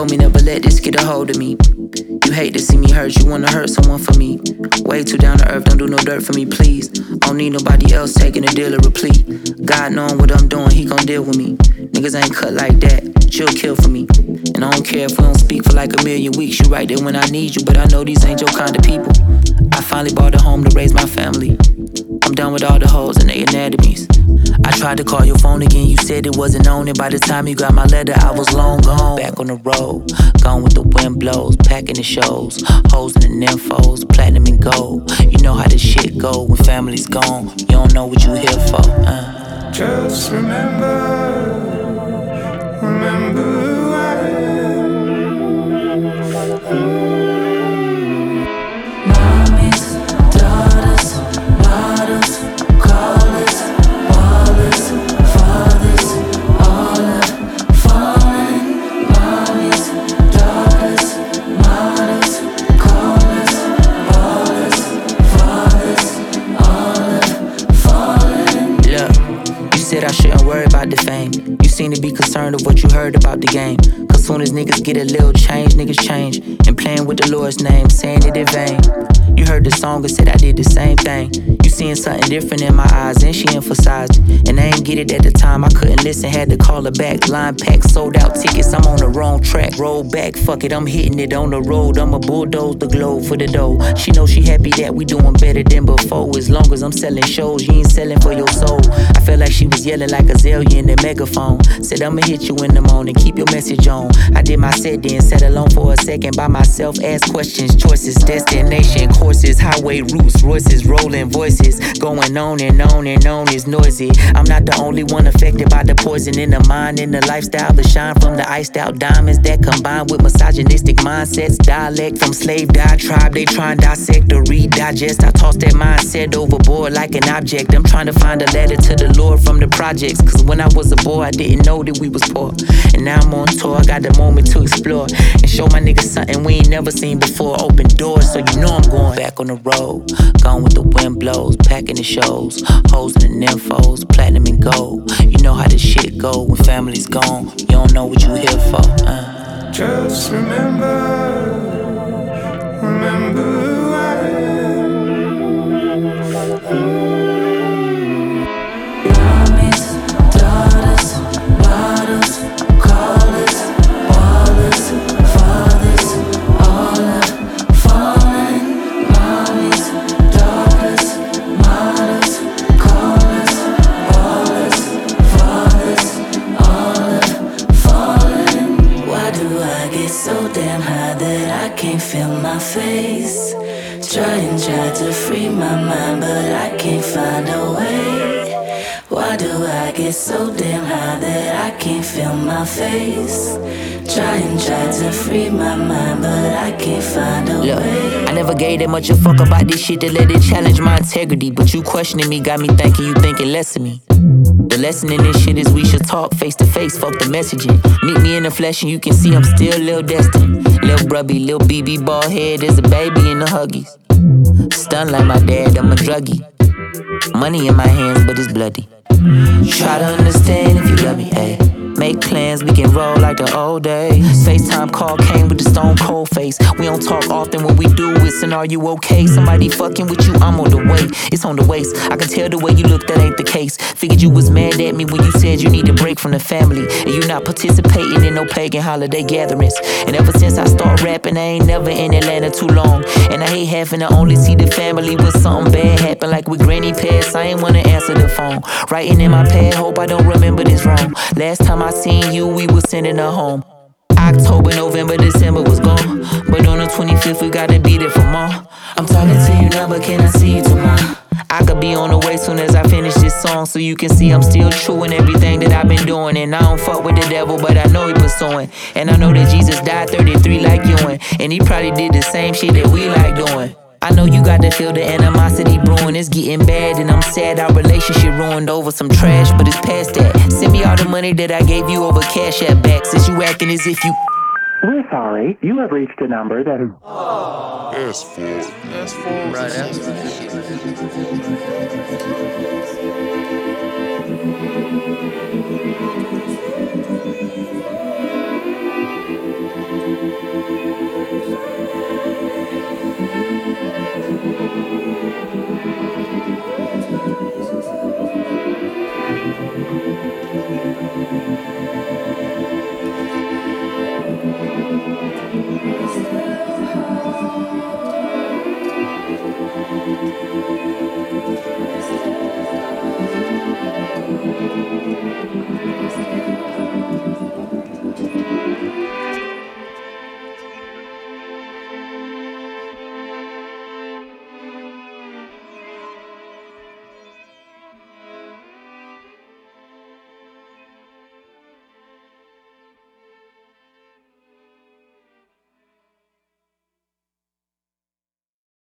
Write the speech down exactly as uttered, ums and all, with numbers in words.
told me never let this get a hold of me. You hate to see me hurt, you wanna hurt someone for me. Way too down to earth, don't do no dirt for me, please. I don't need nobody else taking a deal or a plea. God knowing what I'm doing, he gon' deal with me. Niggas ain't cut like that, chill kill for me. And I don't care if we don't speak for like a million weeks. You right there when I need you, but I know these ain't your kind of people. I finally bought a home to raise my family. I'm done with all the hoes and their anatomies. I tried to call your phone again, you said it wasn't on it. By the time you got my letter, I was long gone. Back on the road, gone with the wind blows, packing the shows, hoes and the nymphos, platinum and gold. You know how this shit go when family's gone. You don't know what you here for. Uh. Just remember, remember who I am. Mommies, daughters, models, callers, ballers, fathers, all have fallen. Mommies, daughters, models, callers, ballers, fathers, all have fallen. Look, you said I shouldn't worry about the fame. You seem to be concerned of what you heard about the game. Cause soon as niggas get a little change, niggas change. And playing with the Lord's name, saying it in vain. You heard the song and said I did the same thing. You seeing something different in my eyes, and she emphasized. And I ain't get it at the time, I couldn't listen, had to call her back. Line packed, sold out tickets, I'm on the wrong track. Roll back, fuck it, I'm hitting it on the road. I'ma bulldoze the globe for the dough. She know she happy that we doing better than before. As long as I'm selling shows, you ain't selling for your soul. I felt like she was yelling like Azalea in the megaphone. Said I'ma hit you in the morning, keep your message on. I did my set then, sat alone for a second by myself. Ask questions, choices, destination, courses, highway routes, Royces, rolling voices. Going on and on and on is noisy. I'm not the only one affected by the poison in the mind and the lifestyle. The shine from the iced out diamonds that combine with misogynistic mindsets. Dialect from slave diatribe, they try and dissect or redigest. I toss that mindset overboard like an object. I'm trying to find a letter to the Lord from the projects. Cause when I was a boy, I didn't know that we was poor. And now I'm on tour, I got the moment to explore and show my niggas something we ain't never seen before. Open doors, so you know I'm going back on the road. Gone with the wind blows, packing the shows, hoes and the nymphos, platinum and gold. You know how this shit go when family's gone. You don't know what you here for. Uh. Just remember, remember who I am. Mommies, daughters, models, callers, ballers, fathers, all have fallen. Mommies, daughters, models, callers, ballers, fathers, all have fallen. Why do I get so damn high that I can't feel my face? Try and try to free my mind, but I can't find a way. Why do I get so damn high that I can't feel my face? Try and try to free my mind, but I can't find a Look, way. I never gave that much a fuck about this shit to let it challenge my integrity. But you questioning me got me thinking you thinking less of me. The lesson in this shit is we should talk face to face, fuck the messaging. Meet me in the flesh and you can see I'm still Lil Destin. Lil Brubby, Lil B B, bald head, there's a baby in the Huggies. Stunned like my dad, I'm a druggie. Money in my hands, but it's bloody. Try to understand if you love me, ayy. Make plans, we can roll like the old days. FaceTime call came with the stone cold face. We don't talk often, when we do, it's an are you okay? Somebody fucking with you, I'm on the way. It's on the waist, I can tell the way you look, that ain't the case. Figured you was mad at me when you said you need a break from the family. And you not participating in no pagan holiday gatherings. And ever since I start rapping, I ain't never in Atlanta too long. And I hate having to only see the family when something bad happen. Like with Granny passed, I ain't wanna answer the phone. Writing in my pad, hope I don't remember this wrong. Last time I seen you, we was sending her home. October, November, December was gone. But on the twenty-fifth, we gotta be there for more. I'm talking to you now, but can I see you tomorrow? I could be on the way soon as I finish this song, so you can see I'm still true in everything that I've been doing. And I don't fuck with the devil, but I know he pursuing. And I know that Jesus died thirty-three like you, and he probably did the same shit that we like doing. I know you got to feel the animosity brewing. It's getting bad and I'm sad our relationship ruined over some trash, but it's past that. Send me all the money that I gave you over Cash App back, since you acting as if you... We're sorry, you have reached a number that is... S four. S four. Right, that's